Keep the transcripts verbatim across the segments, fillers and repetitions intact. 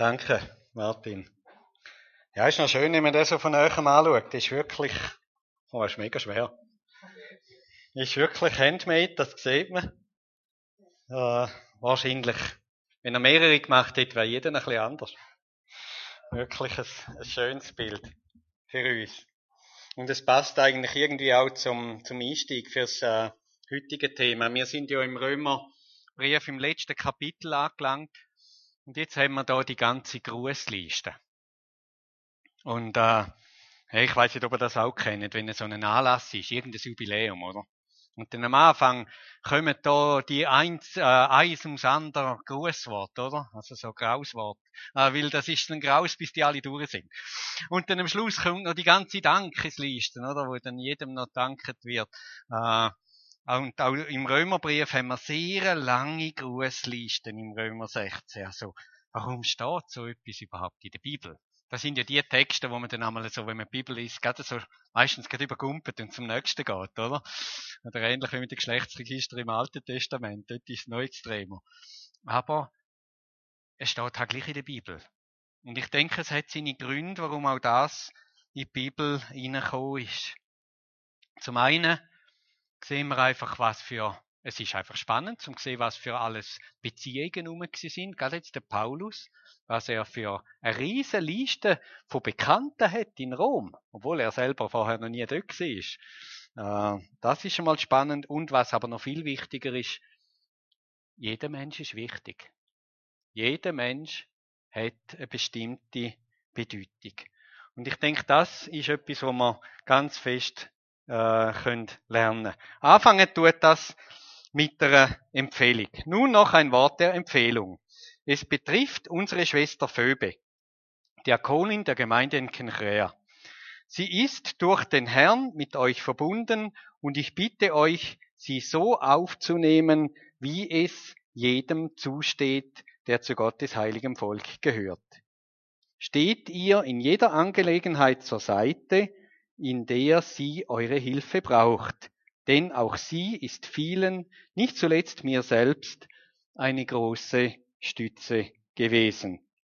Danke, Martin. Ja, ist noch schön, wenn man das so von näherem anschaut. Das ist wirklich, oh, ist mega schwer. Ist wirklich handmade, das sieht man. Äh, wahrscheinlich, wenn er mehrere gemacht hätte, wäre jeder ein bisschen anders. Wirklich ein, ein schönes Bild für uns. Und es passt eigentlich irgendwie auch zum, zum Einstieg fürs äh, heutige Thema. Wir sind ja im Römerbrief im letzten Kapitel angelangt. Und jetzt haben wir da die ganze Grußliste. Und äh, ich weiß nicht, ob ihr das auch kennt, wenn es so ein Anlass ist, irgendein Jubiläum, oder? Und dann am Anfang kommen da die eins, äh, eins ums andere Grußwort, oder? Also so Grauswort. Äh, weil das ist ein Graus, bis die alle durch sind. Und dann am Schluss kommt noch die ganze Dankesliste, oder? Wo dann jedem noch danket wird. Äh, und auch im Römerbrief haben wir sehr lange Grußlisten im Römer sechzehn. Also, warum steht so etwas überhaupt in der Bibel? Das sind ja die Texte, wo man dann einmal so, wenn man die Bibel liest, gerade so, meistens gerade übergumpelt und zum nächsten geht, oder? Oder ähnlich wie mit dem Geschlechtsregister im Alten Testament. Dort ist es noch extremer. Aber es steht halt gleich in der Bibel. Und ich denke, es hat seine Gründe, warum auch das in die Bibel reingekommen ist. Zum einen sehen wir einfach, was für, es ist einfach spannend, zum sehen, was für alles Beziehungen rum sind. Gerade jetzt der Paulus, was er für eine riesige Liste von Bekannten hat in Rom, obwohl er selber vorher noch nie dort war. Äh, das ist schon mal spannend. Und was aber noch viel wichtiger ist, jeder Mensch ist wichtig. Jeder Mensch hat eine bestimmte Bedeutung. Und ich denke, das ist etwas, was wir ganz fest äh, können lernen. Anfangen tut das mit einer Empfehlung. Nun noch ein Wort der Empfehlung. Es betrifft unsere Schwester Phoebe, Diakonin der Gemeinde in Kenchrea. Sie ist durch den Herrn mit euch verbunden und ich bitte euch, sie so aufzunehmen, wie es jedem zusteht, der zu Gottes heiligem Volk gehört. Steht ihr in jeder Angelegenheit zur Seite, in der sie eure Hilfe braucht, denn auch sie ist vielen, nicht zuletzt mir selbst, eine große Stütze gewesen.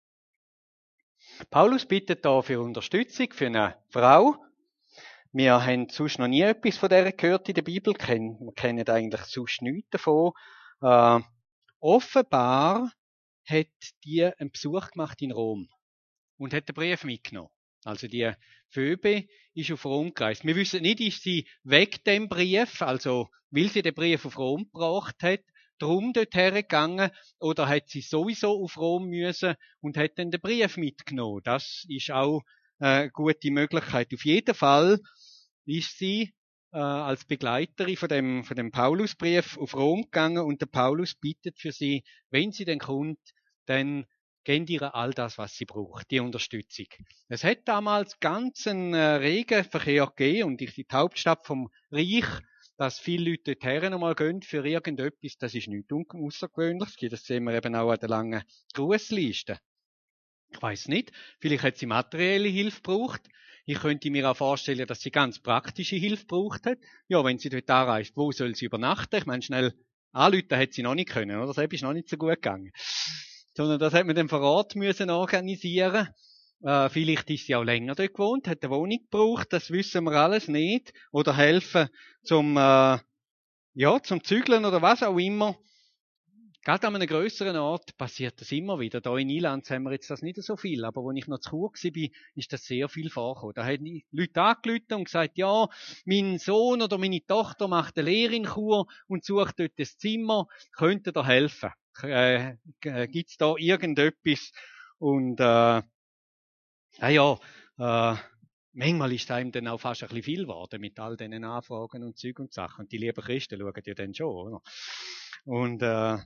Paulus bittet da für Unterstützung für eine Frau. Wir haben sonst noch nie etwas von der gehört in der Bibel. Wir kennen eigentlich sonst nichts davon. Äh, offenbar hat die einen Besuch gemacht in Rom und hat den Brief mitgenommen. Also die Phoebe ist auf Rom gereist. Wir wissen nicht, ist sie weg dem Brief, also weil sie den Brief auf Rom gebracht hat, drum dort hergegangen, oder hat sie sowieso auf Rom müssen und hat dann den Brief mitgenommen. Das ist auch eine gute Möglichkeit. Auf jeden Fall ist sie äh, als Begleiterin von dem, von dem Paulusbrief auf Rom gegangen und der Paulus bittet für sie, wenn sie denn kommt, dann gebt ihr all das, was sie braucht, die Unterstützung. Es hat damals ganz einen äh, regen Verkehr gegeben und die Hauptstadt vom Reich, dass viele Leute dorthin nochmal gehen für irgendetwas, das ist nichts Außergewöhnliches. Das sehen wir eben auch an der langen Grußliste. Ich weiss nicht, vielleicht hat sie materielle Hilfe gebraucht. Ich könnte mir auch vorstellen, dass sie ganz praktische Hilfe gebraucht hat. Ja, wenn sie dort anreist, wo soll sie übernachten? Ich meine, schnell anrufen hat sie noch nicht können, oder? Das ist noch nicht so gut gegangen. Sondern das hat man dann vor Ort müssen organisieren. Äh, vielleicht ist sie auch länger dort gewohnt, hat eine Wohnung gebraucht, das wissen wir alles nicht. Oder helfen zum, äh, ja, zum Zügeln oder was auch immer. Gerade an einem grösseren Ort passiert das immer wieder. Da in Ilanz haben wir jetzt das nicht so viel, aber als ich noch zu Chur war, ist das sehr viel vorgekommen. Da haben Leute angerufen und gesagt, ja, mein Sohn oder meine Tochter macht eine Lehre in Chur und sucht dort ein Zimmer, könnt ihr da helfen? Äh, Gibt es da irgendetwas? Und äh, ah ja, äh, manchmal ist einem dann auch fast ein bisschen viel geworden mit all diesen Anfragen und Zeug und Sachen. Und die lieben Christen schauen ja dann schon, oder? Und äh,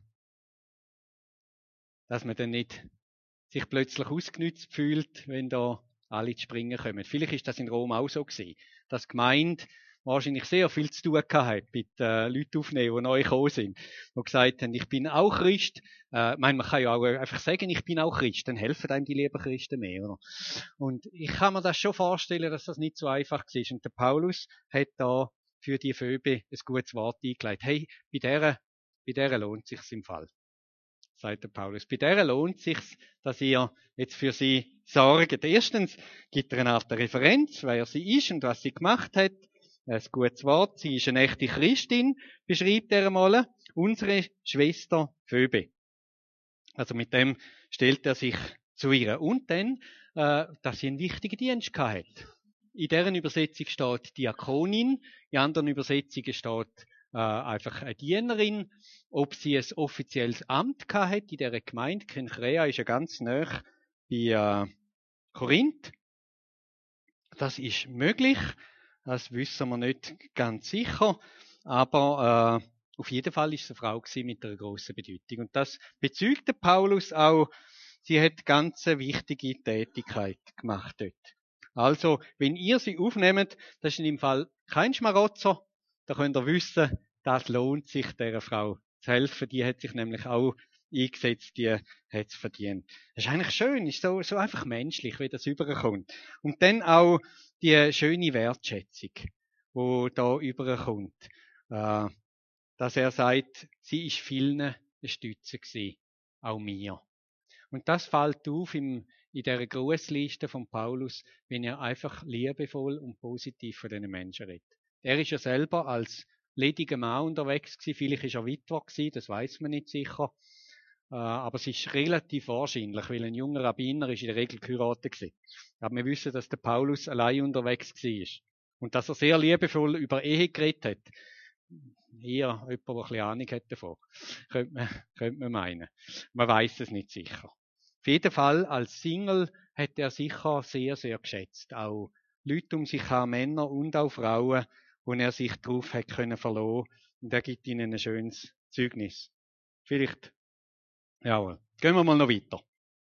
dass man dann nicht sich plötzlich ausgenützt fühlt, wenn da alle zu springen kommen. Vielleicht ist das in Rom auch so gewesen, dass die Gemeinde wahrscheinlich sehr viel zu tun gehabt mit äh, Leuten aufnehmen, die neu gekommen sind, die gesagt haben, ich bin auch Christ. Äh, ich meine, man kann ja auch einfach sagen, ich bin auch Christ, dann helfen einem die lieben Christen mehr. Oder? Und ich kann mir das schon vorstellen, dass das nicht so einfach war. Und der Paulus hat da für die Phoebe ein gutes Wort eingeleitet. Hey, bei der, bei der lohnt es sich im Fall. sagt der Paulus. Bei der lohnt es sich, dass ihr jetzt für sie sorgt. Erstens gibt er eine Art Referenz, wer sie ist und was sie gemacht hat. Ein gutes Wort. Sie ist eine echte Christin, beschreibt er einmal. Unsere Schwester Phoebe. Also mit dem stellt er sich zu ihr. Und dann, äh, dass sie einen wichtigen Dienst gehabt hat. In deren Übersetzung steht Diakonin, in anderen Übersetzungen steht äh, einfach eine Dienerin. Ob sie ein offizielles Amt gehabt hat in dieser Gemeinde, Kenchrea ist ja ganz nah bei äh, Korinth. Das ist möglich, das wissen wir nicht ganz sicher, aber äh, auf jeden Fall ist es eine Frau gewesen mit einer grossen Bedeutung. Und das bezeugt der Paulus auch, sie hat ganz wichtige Tätigkeit gemacht dort. Also, wenn ihr sie aufnehmt, das ist in dem Fall kein Schmarotzer, da könnt ihr wissen, das lohnt sich, dieser Frau zu helfen. Die hat sich nämlich auch eingesetzt, die hat es verdient. Das ist eigentlich schön, ist so, so einfach menschlich, wie das überkommt. Und dann auch die schöne Wertschätzung, die da überkommt. Äh, dass er sagt, sie ist vielen eine Stütze gewesen, auch mir. Und das fällt auf im, in dieser Grußliste von Paulus, wenn er einfach liebevoll und positiv von diesen Menschen redet. Er ist ja selber als lediger Mann unterwegs gewesen, vielleicht ist er Witwer gewesen, das weiß man nicht sicher. Äh, aber es ist relativ wahrscheinlich, weil ein junger Rabbiner ist in der Regel geheiratet gewesen. Aber wir wissen, dass der Paulus allein unterwegs war. Und dass er sehr liebevoll über Ehe geredet hat. Eher jemand, der ein bisschen Ahnung hat davon. Könnte man, könnte man meinen. Man weiß es nicht sicher. Auf jeden Fall, als Single hat er sicher sehr, sehr geschätzt. Auch Leute um sich herum, Männer und auch Frauen, wo er sich darauf hat können verlassen. Und er gibt ihnen ein schönes Zeugnis. Vielleicht, jawohl. Gehen wir mal noch weiter.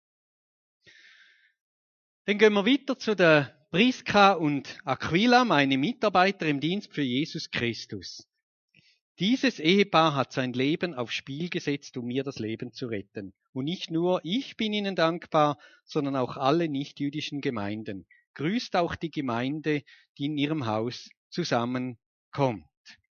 Dann gehen wir weiter zu der Priska und Aquila, meine Mitarbeiter im Dienst für Jesus Christus. Dieses Ehepaar hat sein Leben aufs Spiel gesetzt, um mir das Leben zu retten. Und nicht nur ich bin ihnen dankbar, sondern auch alle nichtjüdischen Gemeinden. Grüßt auch die Gemeinde, die in ihrem Haus zusammenkommt.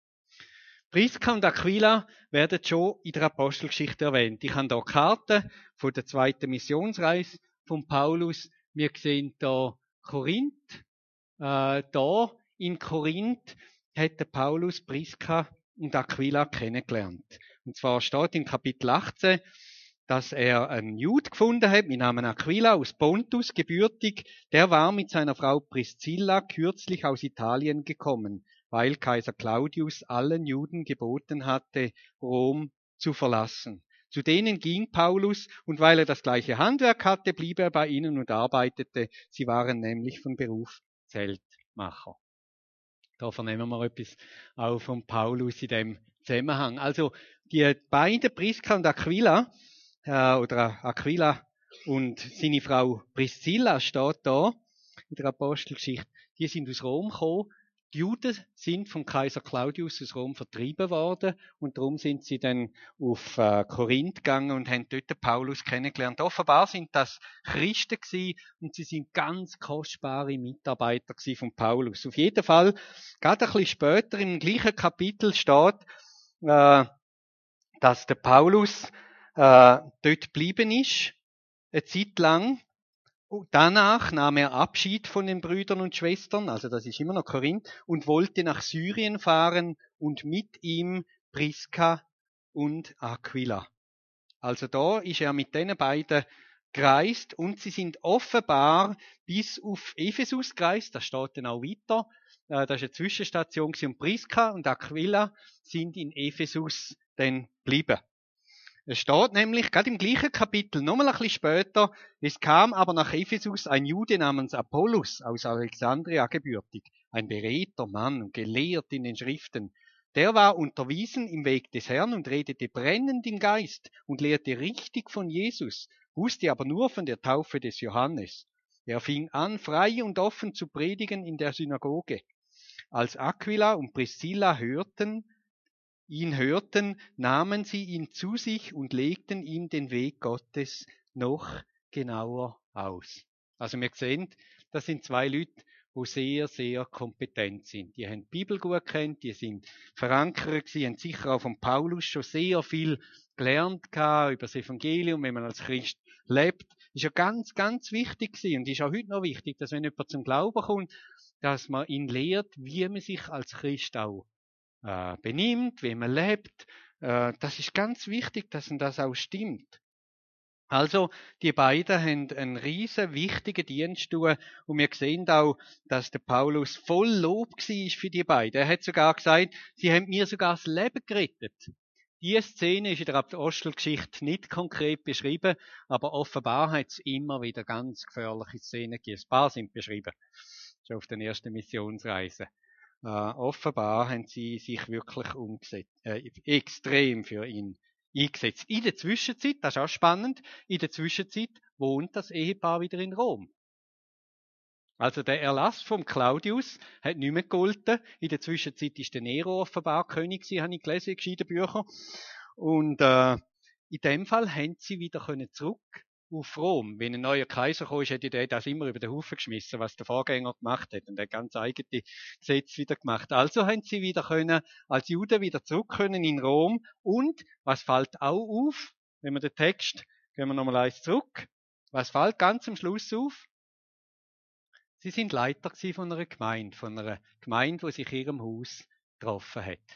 Priska und Aquila werden schon in der Apostelgeschichte erwähnt. Ich habe hier Karten von der zweiten Missionsreise von Paulus. Wir sehen hier Korinth. Äh, da in Korinth hat der Paulus Priska und Aquila kennengelernt. Und zwar steht in Kapitel achtzehn, dass er einen Jude gefunden hat, mit Namen Aquila, aus Pontus, gebürtig. Der war mit seiner Frau Priscilla kürzlich aus Italien gekommen, weil Kaiser Claudius allen Juden geboten hatte, Rom zu verlassen. Zu denen ging Paulus, und weil er das gleiche Handwerk hatte, blieb er bei ihnen und arbeitete. Sie waren nämlich von Beruf Zeltmacher. Da vernehmen wir etwas auch von Paulus in dem Zusammenhang. Also die beiden, Priska und Aquila, äh, oder Aquila und seine Frau Priscilla steht da in der Apostelgeschichte, die sind aus Rom gekommen. Die Juden sind vom Kaiser Claudius aus Rom vertrieben worden und darum sind sie dann auf äh, Korinth gegangen und haben dort den Paulus kennengelernt. Offenbar sind das Christen gewesen und sie sind ganz kostbare Mitarbeiter gewesen von Paulus. Auf jeden Fall, gerade ein bisschen später im gleichen Kapitel steht, äh, dass der Paulus äh, dort geblieben ist, eine Zeit lang. Danach nahm er Abschied von den Brüdern und Schwestern, also das ist immer noch Korinth, und wollte nach Syrien fahren und mit ihm Priska und Aquila. Also da ist er mit den beiden gereist und sie sind offenbar bis auf Ephesus gereist, das steht dann auch weiter. Das ist eine Zwischenstation und Priska und Aquila sind in Ephesus dann geblieben. Es steht nämlich, gerade im gleichen Kapitel, nochmal ein bisschen später, es kam aber nach Ephesus ein Jude namens Apollos aus Alexandria gebürtig, ein beredter Mann und gelehrt in den Schriften. Der war unterwiesen im Weg des Herrn und redete brennend im Geist und lehrte richtig von Jesus, wusste aber nur von der Taufe des Johannes. Er fing an, frei und offen zu predigen in der Synagoge. Als Aquila und Priscilla hörten, ihn hörten, nahmen sie ihn zu sich und legten ihm den Weg Gottes noch genauer aus. Also wir sehen, das sind zwei Leute, die sehr, sehr kompetent sind. Die haben die Bibel gut kennt, die sind verankert, sie haben sicher auch von Paulus schon sehr viel gelernt gehabt, über das Evangelium, wenn man als Christ lebt. Ist ja ganz, ganz wichtig gewesen und ist auch heute noch wichtig, dass wenn jemand zum Glauben kommt, dass man ihn lehrt, wie man sich als Christ auch äh, benimmt, wie man lebt. Äh, das ist ganz wichtig, dass das auch stimmt. Also, die beiden haben einen riesen wichtigen Dienst tun und wir sehen auch, dass der Paulus voll Lob war für die beiden. Er hat sogar gesagt, sie haben mir sogar das Leben gerettet. Diese Szene ist in der Apostelgeschichte nicht konkret beschrieben, aber offenbar hat es immer wieder ganz gefährliche Szenen gegeben. Ein paar sind beschrieben, schon auf den ersten Missionsreisen. Äh, offenbar haben sie sich wirklich umgesetzt, äh, extrem für ihn eingesetzt. In der Zwischenzeit, das ist auch spannend, in der Zwischenzeit wohnt das Ehepaar wieder in Rom. Also der Erlass vom Claudius hat nicht mehr gegolten. In der Zwischenzeit ist der Nero offenbar König gewesen, habe ich gelesen in gescheiten Büchern. Und äh, in dem Fall haben sie wieder können zurück auf Rom. Wenn ein neuer Kaiser kam, hätte der das immer über den Haufen geschmissen, was der Vorgänger gemacht hat. Und er hat ganz eigene Gesetze wieder gemacht. Also haben sie wieder können, als Juden wieder zurück können in Rom. Und, was fällt auch auf, wenn wir den Text, gehen wir nochmal eins zurück. Was fällt ganz am Schluss auf? Sie sind Leiter von einer Gemeinde, von einer Gemeinde, die sich in ihrem Haus getroffen hat.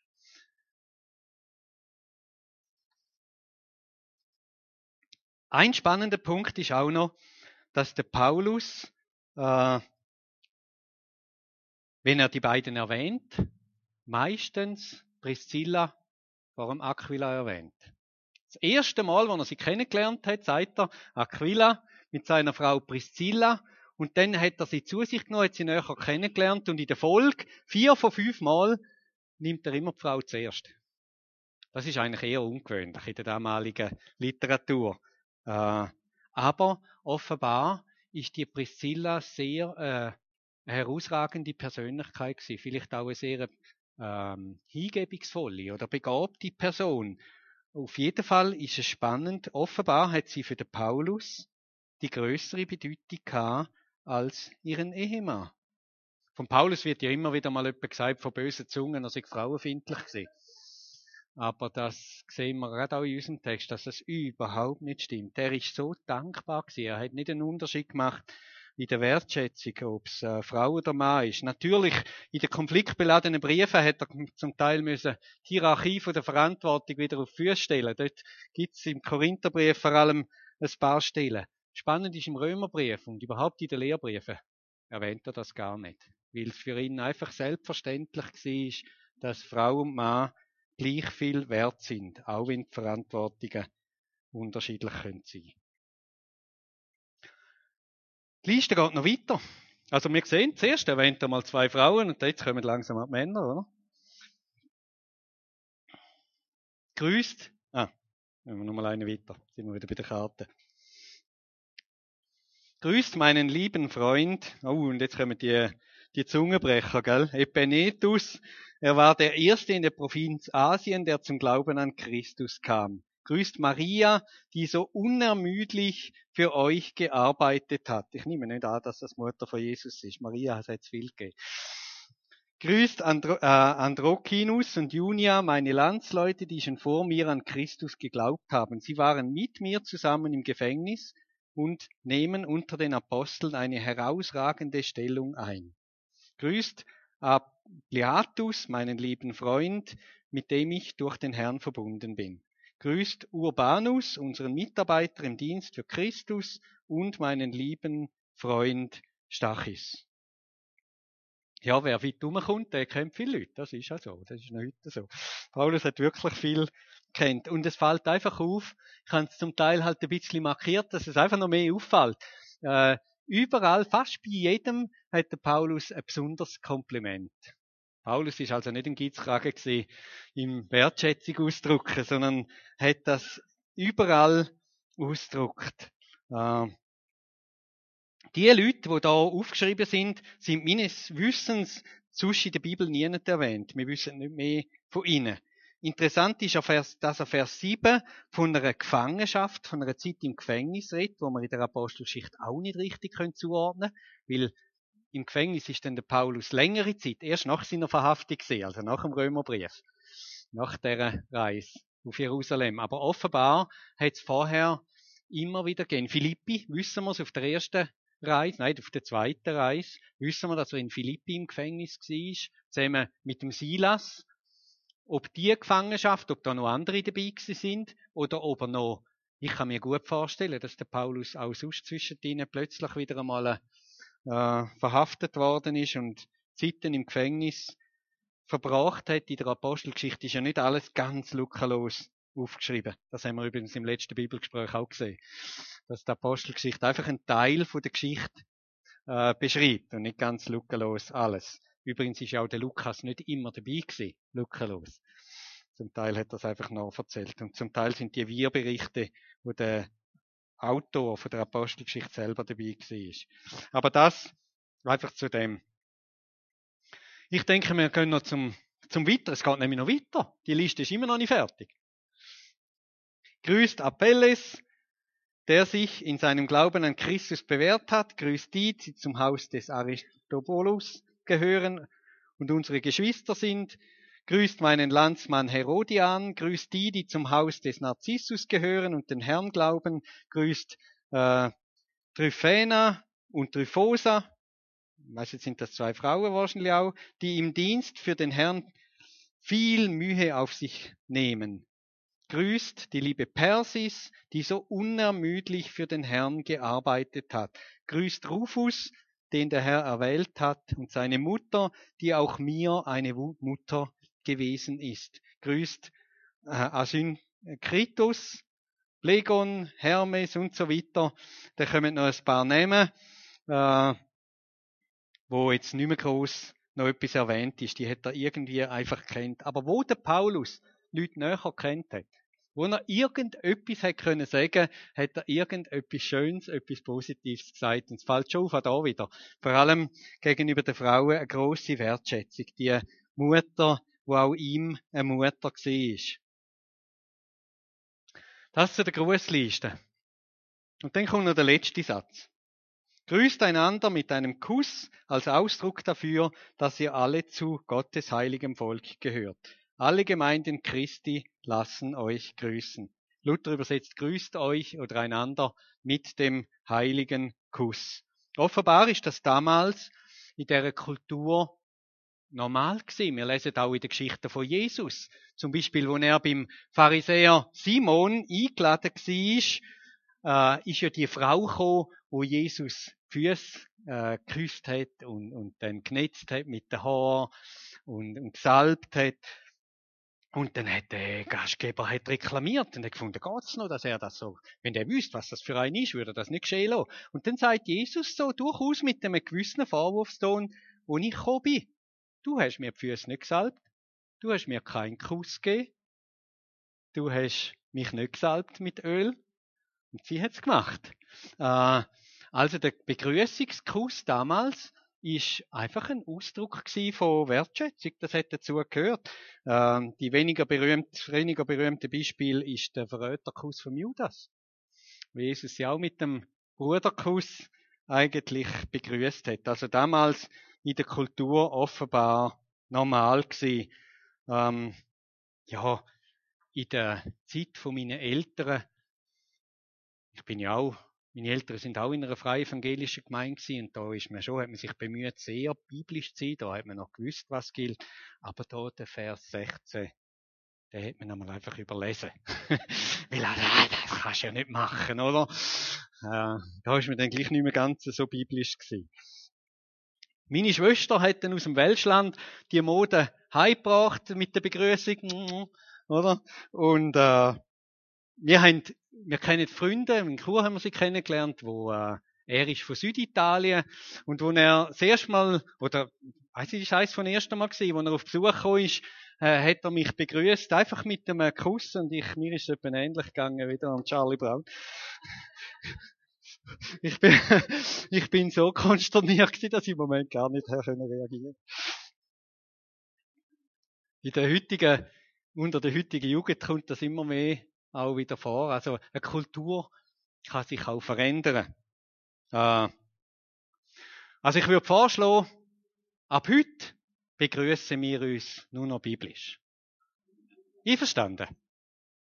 Ein spannender Punkt ist auch noch, dass der Paulus, äh, wenn er die beiden erwähnt, meistens Priscilla vor dem Aquila erwähnt. Das erste Mal, als er sie kennengelernt hat, sagt er Aquila mit seiner Frau Priscilla. Und dann hat er sie zu sich genommen, hat sie näher kennengelernt und in der Folge, vier von fünf Mal, nimmt er immer die Frau zuerst. Das ist eigentlich eher ungewöhnlich in der damaligen Literatur. Äh, aber offenbar ist die Priscilla sehr äh, eine herausragende Persönlichkeit gewesen. Vielleicht auch eine sehr ähm, hingebungsvolle oder begabte Person. Auf jeden Fall ist es spannend. Offenbar hat sie für den Paulus die größere Bedeutung gehabt als ihren Ehemann. Von Paulus wird ja immer wieder mal etwas gesagt, von bösen Zungen, er sei frauenfeindlich gewesen. Aber das sehen wir gerade auch in unserem Text, dass das überhaupt nicht stimmt. Er ist so dankbar gewesen. Er hat nicht einen Unterschied gemacht in der Wertschätzung, ob es äh, Frau oder Mann ist. Natürlich, in den konfliktbeladenen Briefen hat er zum Teil müssen die Hierarchie von der Verantwortung wieder auf die Füße stellen. Dort gibt es im Korintherbrief vor allem ein paar Stellen. Spannend ist im Römerbrief und überhaupt in den Lehrbriefen erwähnt er das gar nicht. Weil es für ihn einfach selbstverständlich war, dass Frau und Mann gleich viel wert sind, auch wenn die Verantwortungen unterschiedlich sein können. Die Liste geht noch weiter. Also wir sehen, zuerst erwähnt er mal zwei Frauen und jetzt kommen langsam die Männer, oder? Grüßt. Ah, nehmen wir nochmal eine weiter. Sind wir wieder bei der Karte. Grüßt meinen lieben Freund. Oh, und jetzt kommen die, die Zungenbrecher, gell? Epenetus. Er war der Erste in der Provinz Asien, der zum Glauben an Christus kam. Grüßt Maria, die so unermüdlich für euch gearbeitet hat. Ich nehme nicht an, dass das Mutter von Jesus ist. Maria hat es viel gegeben. Grüßt Andro, äh, Androkinus und Junia, meine Landsleute, die schon vor mir an Christus geglaubt haben. Sie waren mit mir zusammen im Gefängnis und nehmen unter den Aposteln eine herausragende Stellung ein. Grüßt Ampliatus, meinen lieben Freund, mit dem ich durch den Herrn verbunden bin. Grüßt Urbanus, unseren Mitarbeiter im Dienst für Christus und meinen lieben Freund Stachys. Ja, wer weit rumkommt, der kennt viele Leute. Das ist ja so. Das ist noch heute so. Paulus hat wirklich viel kennt. Und es fällt einfach auf, ich habe es zum Teil halt ein bisschen markiert, dass es einfach noch mehr auffällt. Äh, überall, fast bei jedem, hat der Paulus ein besonderes Kompliment. Paulus ist also nicht ein Gitzkragen gewesen, im Wertschätzung ausdrücken, sondern hat das überall ausgedrückt. Äh, die Leute, die da aufgeschrieben sind, sind meines Wissens sonst in der Bibel nie erwähnt. Wir wissen nicht mehr von ihnen. Interessant ist, dass er Vers sieben von einer Gefangenschaft, von einer Zeit im Gefängnis redet, wo man in der Apostelschicht auch nicht richtig zuordnen können, weil im Gefängnis ist dann der Paulus längere Zeit, erst nach seiner Verhaftung gesehen, also nach dem Römerbrief, nach dieser Reise. auf Jerusalem. Aber offenbar hat es vorher immer wieder gegeben. In Philippi wissen wir es auf der ersten Reise, nein, auf der zweiten Reise, wissen wir, dass er in Philippi im Gefängnis war, zusammen mit dem Silas. Ob die Gefangenschaft, ob da noch andere dabei gewesen sind, oder ob er noch, ich kann mir gut vorstellen, dass der Paulus auch sonst zwischen denen plötzlich wieder einmal äh, verhaftet worden ist und Zeiten im Gefängnis verbracht hat. In der Apostelgeschichte ist ja nicht alles ganz lückenlos aufgeschrieben. Das haben wir übrigens im letzten Bibelgespräch auch gesehen. Dass die Apostelgeschichte einfach einen Teil von der Geschichte äh, beschreibt und nicht ganz lückenlos alles. Übrigens ist ja auch der Lukas nicht immer dabei gewesen, lückenlos. Zum Teil hat er es einfach noch erzählt. Und zum Teil sind die Wir-Berichte, wo der Autor von der Apostelgeschichte selber dabei war. Aber das einfach zu dem. Ich denke, wir gehen noch zum, zum Weiter. Es geht nämlich noch weiter. Die Liste ist immer noch nicht fertig. Grüßt Apelles, der sich in seinem Glauben an Christus bewährt hat. Grüßt die, die zum Haus des Aristobulus gehören und unsere Geschwister sind. Grüßt meinen Landsmann Herodian. Grüßt die, die zum Haus des Narzissus gehören und den Herrn glauben. Grüßt äh, Tryphena und Tryphosa. Ich weiß, jetzt sind das zwei Frauen wahrscheinlich auch, die im Dienst für den Herrn viel Mühe auf sich nehmen. Grüßt die liebe Persis, die so unermüdlich für den Herrn gearbeitet hat. Grüßt Rufus, den der Herr erwählt hat, und seine Mutter, die auch mir eine Mutter gewesen ist. Grüßt äh, Asynkritus, Phlegon, Hermes und so weiter. Da kommen noch ein paar Namen, äh, wo jetzt nicht mehr gross noch etwas erwähnt ist. Die hat er irgendwie einfach kennt. Aber wo der Paulus Leute näher kennt hat, wo er irgendetwas hat können sagen, hat er irgendetwas Schönes, etwas Positives gesagt. Und es fällt schon auf, auch da wieder. Vor allem gegenüber den Frauen eine grosse Wertschätzung. Die Mutter, wo auch ihm eine Mutter war. Das zu der Grussliste. Und dann kommt noch der letzte Satz. Grüßt einander mit einem Kuss als Ausdruck dafür, dass ihr alle zu Gottes heiligem Volk gehört. Alle Gemeinden Christi lassen euch grüßen. Luther übersetzt, grüßt euch oder einander mit dem heiligen Kuss. Offenbar ist das damals in dieser Kultur normal gewesen. Wir lesen auch in der Geschichte von Jesus. Zum Beispiel, wo er beim Pharisäer Simon eingeladen war, äh, ist ja die Frau gekommen, wo Jesus die Füße äh, geküsst hat und, und dann genetzt hat mit den Haaren und, und gesalbt hat. Und dann hat der Gastgeber hat reklamiert und hat gefunden, geht's noch, dass er das so, wenn der wüsste, was das für ein ist, würde er das nicht geschehen lassen. Und dann sagt Jesus so durchaus mit einem gewissen Vorwurfston, wo ich gekommen bin. Du hast mir die Füße nicht gesalbt, du hast mir keinen Kuss gegeben, du hast mich nicht gesalbt mit Öl. Und sie hat's gemacht. Äh, also der Begrüßungskuss damals ist einfach ein Ausdruck von Wertschätzung. Das hat dazu gehört. Ähm, die weniger berühmt, weniger berühmte Beispiel ist der Verräterkuss von Judas. Wo Jesus ja auch mit dem Bruderkuss eigentlich begrüßt hat. Also damals in der Kultur offenbar normal gewesen. Ähm, ja, in der Zeit von meinen Eltern, ich bin ja auch, meine Eltern sind auch in einer freien evangelischen Gemeinde gewesen, und da ist man schon, hat man sich bemüht, sehr biblisch zu sein, da hat man noch gewusst, was gilt, aber da der Vers sechzehn, den hat man einmal einfach überlesen. Weil, ah, das kannst du ja nicht machen, oder? Äh, da ist man dann gleich nicht mehr ganz so biblisch gewesen. Meine Schwester hat dann aus dem Welschland die Mode heimgebracht mit der Begrüßung, oder? Und äh, wir haben, wir kennen Freunde, in Chur haben wir sie kennengelernt, wo äh, er ist von Süditalien und wo er das erste Mal, oder weiss ich, das war von ersten Mal gewesen, wo er auf Besuch gekommen ist, äh, hat er mich begrüßt, einfach mit einem Kuss, und ich, mir ist es etwa ähnlich gegangen wie an Charlie Brown. Ich bin, ich bin so konsterniert gewesen, dass ich im Moment gar nicht reagieren konnte. In der heutigen, unter der heutigen Jugend kommt das immer mehr auch wieder vor. Also eine Kultur kann sich auch verändern. Äh, also ich würde vorschlagen, ab heute begrüßen wir uns nur noch biblisch. Einverstanden?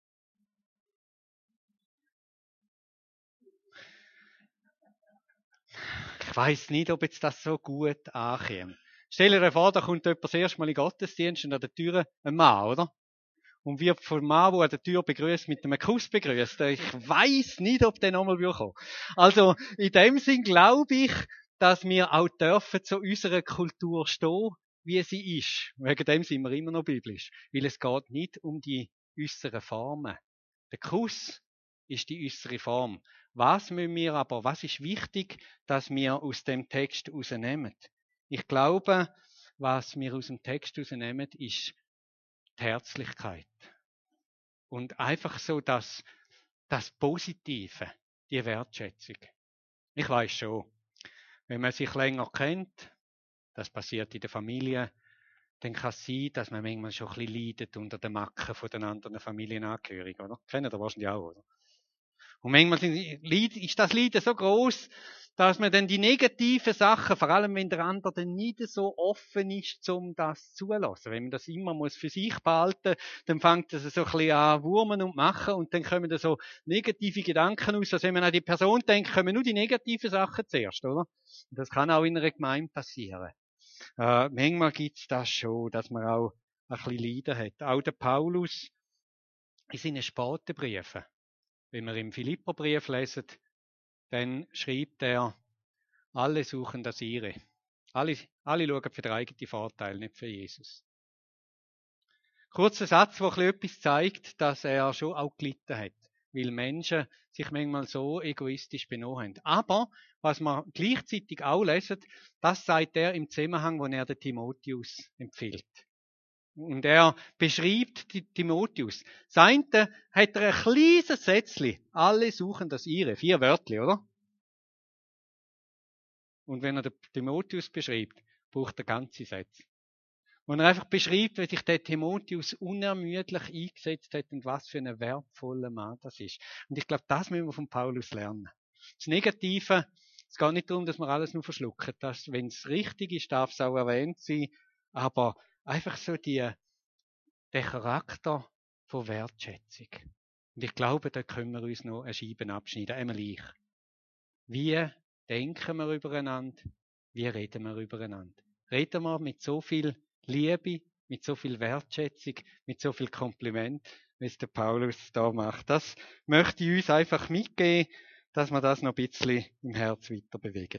Ich weiss nicht, ob jetzt das so gut ankommt. Stell dir vor, da kommt jemand das erste Mal in den Gottesdienst und an der Tür ein Mann, oder? Und wird vom Mann, der an der Tür begrüßt, mit einem Kuss begrüßt. Ich weiss nicht, ob der nochmal kommen. Also, in dem Sinn glaube ich, dass wir auch dürfen zu unserer Kultur stehen, wie sie ist. Wegen dem sind wir immer noch biblisch. Weil es geht nicht um die äußeren Formen. Der Kuss ist die äußere Form. Was müssen wir aber, was ist wichtig, dass wir aus dem Text rausnehmen? Ich glaube, was wir aus dem Text rausnehmen, ist die Herzlichkeit. Und einfach so das, das Positive, die Wertschätzung. Ich weiß schon, wenn man sich länger kennt, das passiert in der Familie, dann kann es sein, dass man manchmal schon ein bisschen leidet unter den Macken von den anderen Familienangehörigen, oder? Kennen ihr wahrscheinlich auch, oder? Und manchmal ist das Leiden so groß, dass man dann die negativen Sachen, vor allem wenn der andere dann nicht so offen ist, um das zuzulassen. Wenn man das immer muss für sich behalten, dann fängt es so ein bisschen an wurmen und machen und dann kommen da so negative Gedanken aus, als wenn man an die Person denkt, kommen nur die negativen Sachen zuerst, oder? Und das kann auch in einer Gemeinde passieren. Äh, manchmal gibt's das schon, dass man auch ein bisschen Leiden hat. Auch der Paulus in seinen späten Briefen. Wenn wir im Philipperbrief lesen, dann schreibt er, alle suchen das ihre. Alle, alle schauen für den eigenen Vorteil, nicht für Jesus. Kurzer Satz, der etwas zeigt, dass er schon auch gelitten hat. Weil Menschen sich manchmal so egoistisch benommen haben. Aber, was wir gleichzeitig auch lesen, das sagt er im Zusammenhang, wo er den Timotheus empfiehlt. Und er beschreibt die Timotheus. Seinte hat er ein kleines Sätzchen. Alle suchen das ihre. Vier Wörtchen, oder? Und wenn er den Timotheus beschreibt, braucht er ganze Sätze. Und er einfach beschreibt, wie sich der Timotheus unermüdlich eingesetzt hat und was für ein wertvoller Mann das ist. Und ich glaube, das müssen wir von Paulus lernen. Das Negative, es geht nicht darum, dass wir alles nur verschlucken. Das, wenn es richtig ist, darf es auch erwähnt sein. Aber einfach so die, der Charakter von Wertschätzung. Und ich glaube, da können wir uns noch eine Scheibe abschneiden. Einmal ich. Wie denken wir übereinander? Wie reden wir übereinander? Reden wir mit so viel Liebe, mit so viel Wertschätzung, mit so viel Kompliment, wie es der Paulus da macht. Das möchte ich uns einfach mitgeben, dass wir das noch ein bisschen im Herz weiter bewegen.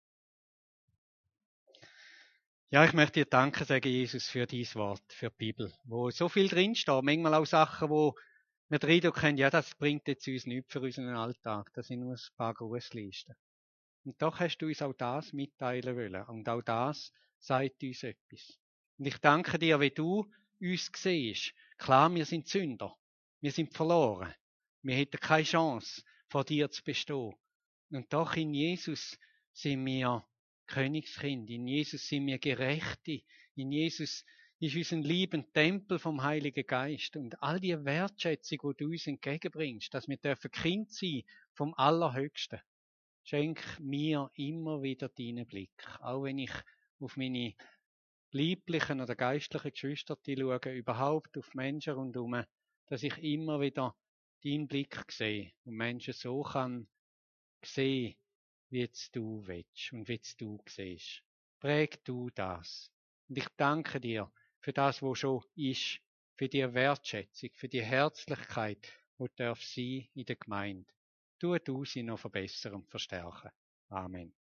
Ja, ich möchte dir danken sagen, Jesus, für dieses Wort, für die Bibel, wo so viel drinsteht. Manchmal auch Sachen, wo wir den Eindruck haben, ja, das bringt jetzt uns nichts für unseren Alltag. Das sind nur ein paar Grusslisten. Und doch hast du uns auch das mitteilen wollen. Und auch das sagt uns etwas. Und ich danke dir, wie du uns siehst. Klar, wir sind Sünder. Wir sind verloren. Wir hätten keine Chance, vor dir zu bestehen. Und doch in Jesus sind wir Königskind. In Jesus sind wir Gerechte. In Jesus ist unser Leben Tempel vom Heiligen Geist. Und all die Wertschätzung, die du uns entgegenbringst, dass wir dürfen Kind sein vom Allerhöchsten. Schenk mir immer wieder deinen Blick. Auch wenn ich auf meine lieblichen oder geistlichen Geschwister schaue, überhaupt auf Menschen rundherum, dass ich immer wieder deinen Blick sehe und Menschen so kann sehen, wie jetzt du willst und wie jetzt du siehst. Präg du das. Und ich danke dir für das, was schon ist, für die Wertschätzung, für die Herzlichkeit, die darf sein in der Gemeinde. Tu du sie noch verbessern und verstärken. Amen.